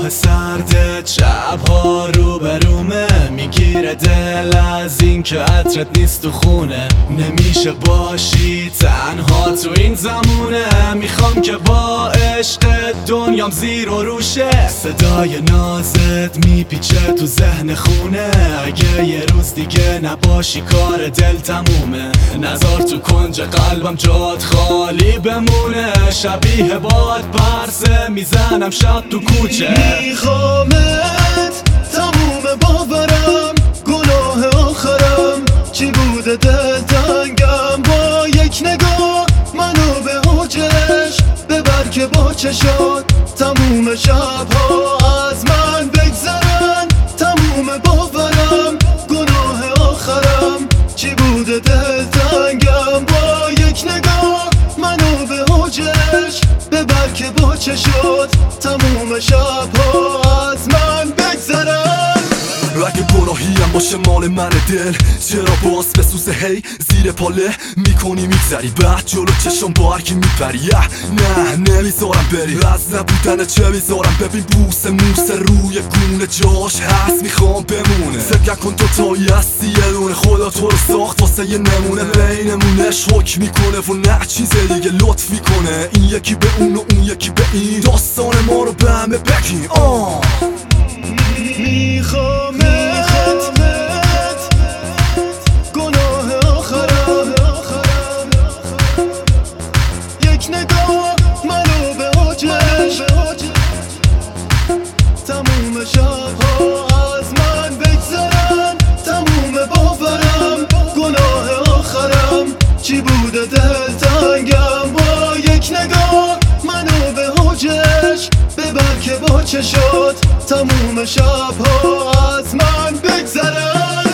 نگاه سردت شبها روبرومه، میگیره دل از این که عطرت نیست تو خونه. نمیشه باشی تنها تو این زمونه، میخوام که با عشق دنیام زیر و روشه. صدای نازت میپیچه تو ذهن خونه، اگه یه روز دیگه نباشی کار دل تمومه. نزار تو کنج قلبم جات خالی بمونه، شبیه باد پرسه میزنم شب تو کوچه. میخوامت تموم باورم، گناه آخرم چی بوده دل تنگم. با یک نگاه منو به اوجش ببر که با چشات تموم شبها از من بگذرن. تموم باورم گناه آخرم چی بوده دل تنگم. با یک نگاه منو به اوجش ببر که با چشات تموم شبها از من بگذرن. اگه گناهیم باشه مال من دل، چرا باز بسوزه هی زیر پاله میکنی میگذری، بعد جلو چشم با هرکی میپری. نه نمیذارم بری، از نبودن چه میذارم. ببین بوسه موسه روی گونه جاش هست میخوام بمونه. فکر کن دوتایی هستی یه دونه، خدا تو رو ساخت واسه یه نمونه. بینمونش حکم میکنه و نه چیز دیگه لطف میکنه. این یکی به اون و اون یکی به این، داستان ما رو به همه بگین. میخوامت گناه آخرم، یک نگاه منو به اوجش تموم شبها از من بگذرن. تموم باورم گناه آخرم چی بوده دل تنگم. با یک نگاه منو به اوجش ببر که با چشات تموم شبها از من بگذرن.